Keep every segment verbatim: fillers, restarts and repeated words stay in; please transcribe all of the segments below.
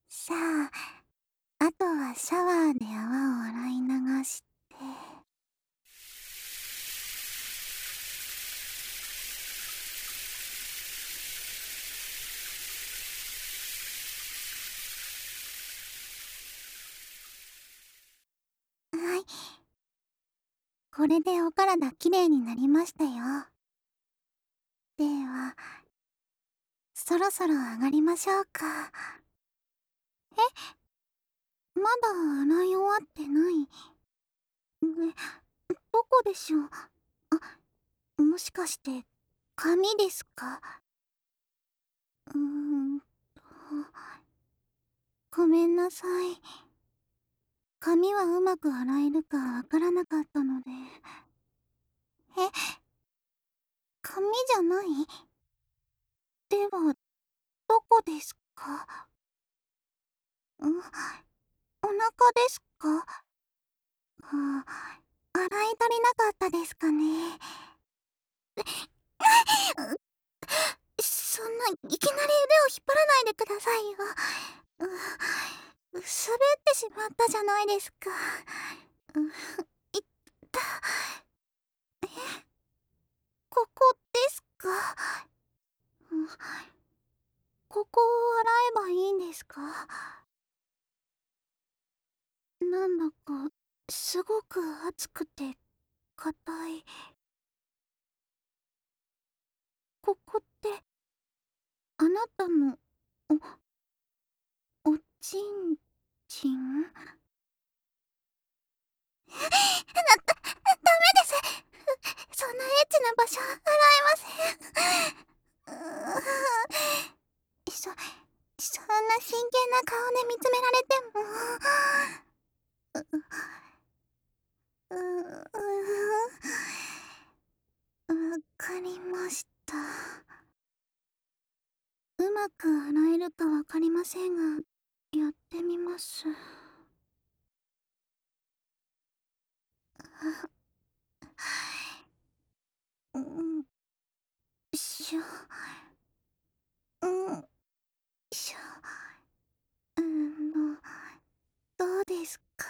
さあ、あとはシャワーで泡を洗い流して。はい。これでお体きれいになりましたよ。では、そろそろ上がりましょうか。え、まだ洗い終わってない。ね、どこでしょう。あ、もしかして髪ですか。うーんと、ごめんなさい。髪はうまく洗えるかわからなかったので。え、髪じゃない？では、どこですか？ん、お腹ですか？あ、洗い足りなかったですかね。そんないきなり腕を引っ張らないでくださいよ。う、滑ってしまったじゃないですか。う、いった。え、ここですか？うん、ここを洗えばいいんですか？なんだかすごく熱くて硬い。ここってあなたのおおちんちん？だだダメです。そんなエッチな場所洗えません。うーそそんな真剣な顔で見つめられても。うううわかりました。うまく洗えるかわかりませんが、やってみます。うん、しょ、うん、しょ、うんの、どうですか？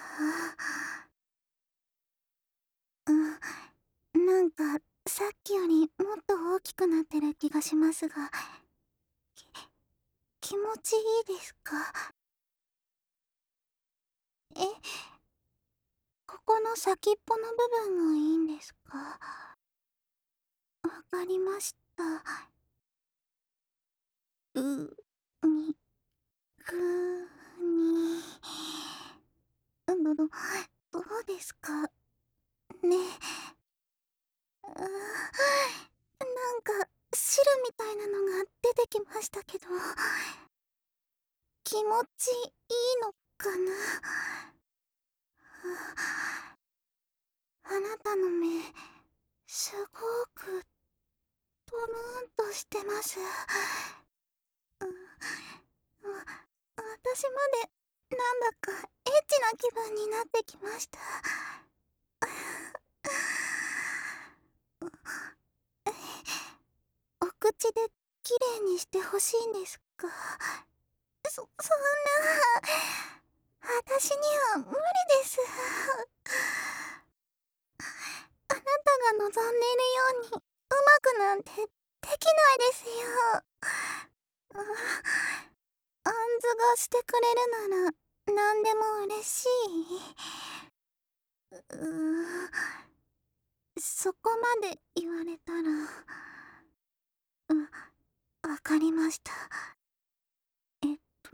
うん、なんかさっきよりもっと大きくなってる気がしますが、き気持ちいいですか？え、ここの先っぽの部分がいいんですか？わかりました。う、み、くに。ど、ど、どうですかね。あ、なんか汁みたいなのが出てきましたけど、気持ちいいのかな。あなたの目、すごくトローンとしてます。う、わ、私までなんだかエッチな気分になってきました。お口できれいにしてほしいんですか？そ、そんな。私には無理です。あなたが望んでいるようにうまくなんてできないですよ。あ、あんずがしてくれるなら何でも嬉しい。う、そこまで言われたら。う、わかりました。えっと、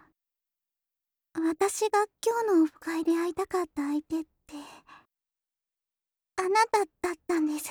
私が今日のオフ会で会いたかった相手って、あなただったんです。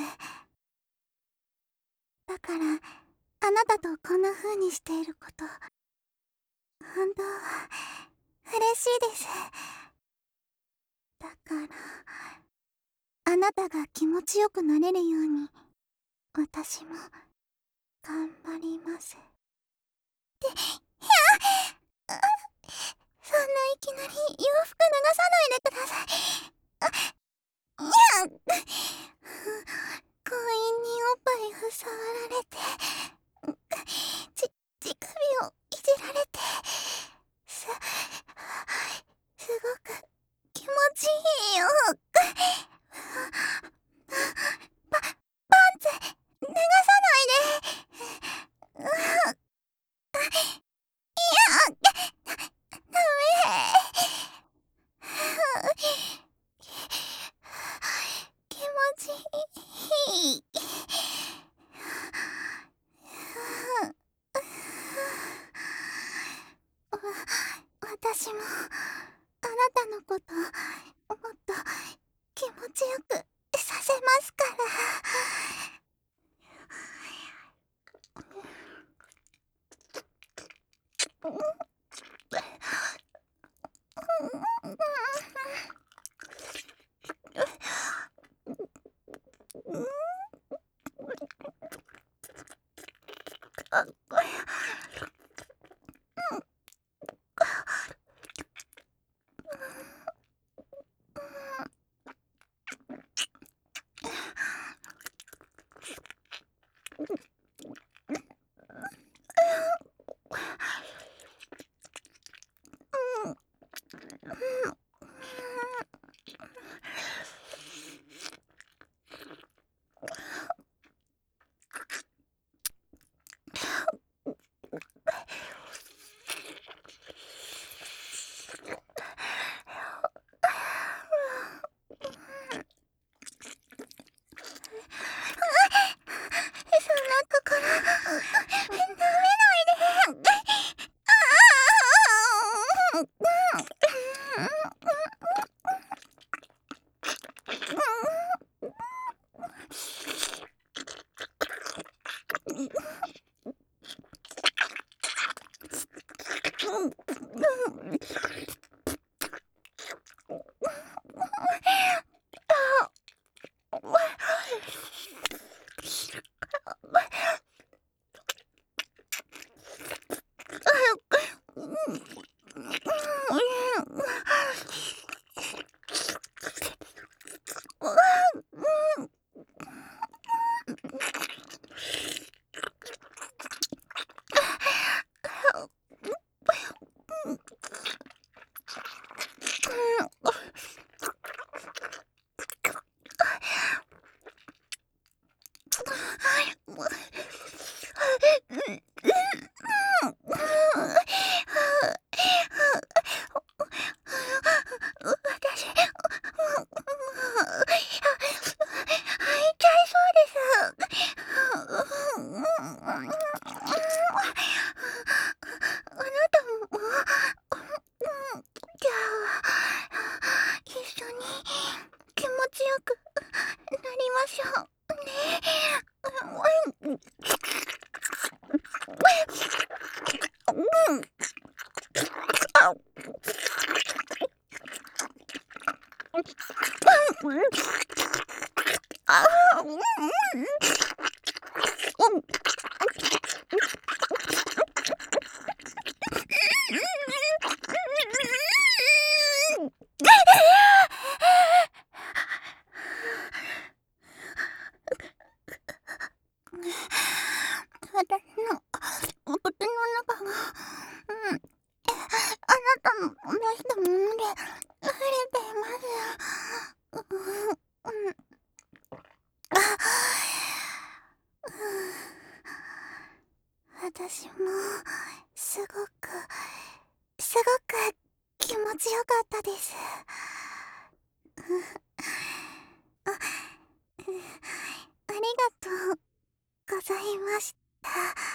だから、あなたとこんな風にしていること、本当は嬉しいです。だから、あなたが気持ちよくなれるように、私も頑張ります。で、いや、あ、そんないきなり洋服脱がさないでください。あ、いや、強引におっぱいを触られて、ち、乳首をいじられて、す、 私もあなたのこともっと気持ちよくさせますから。私のお口の中が、うん、あなたの出したもので溢れています。うん、うん、あ、うん、私もすごくすごく気持ちよかったです。あ、ありがとうございました。